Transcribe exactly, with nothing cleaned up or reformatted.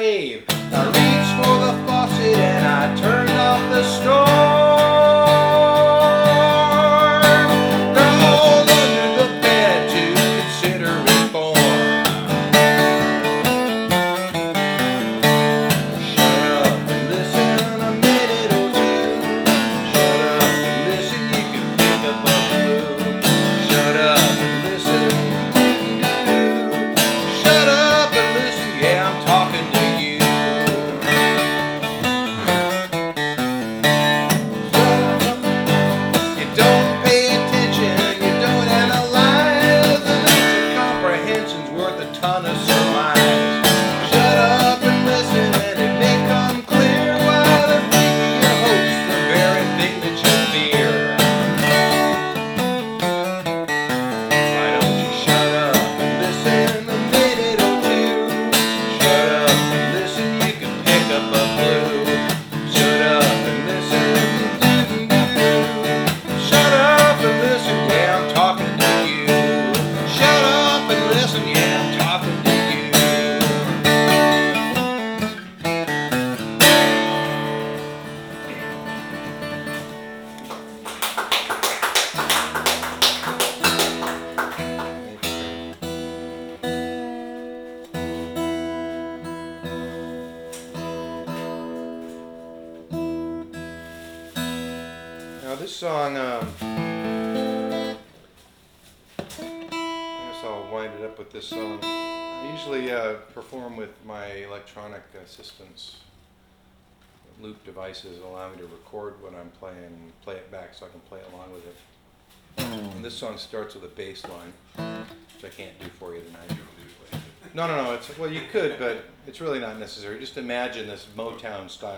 rave. I reached for the faucet and I turned off the storm. They're all under the bed to consider reform. Shut up and listen a minute or two. Shut up and listen, you can pick up a clue. Shut up and listen. Shut up and listen, yeah, I'm talking to you. You don't pay attention, you don't analyze, and that's your comprehension's worth a ton of surmise. Shut up and listen, and it may come clear why they're making your hopes the very thing that you fear. Why don't you shut up and listen a minute or two? Shut up and listen, you can pick up a clue. Shut up and listen. Shut up and listen, yeah, I'm talking to you. Shut up and listen, yeah, I'm talking to you. Now this song, um, I guess I'll wind it up with this song. I usually uh, perform with my electronic assistants. Loop devices allow me to record what I'm playing and play it back so I can play along with it. And this song starts with a bass line, which I can't do for you tonight. No, no, no. It's well, you could, but it's really not necessary. Just imagine this Motown style.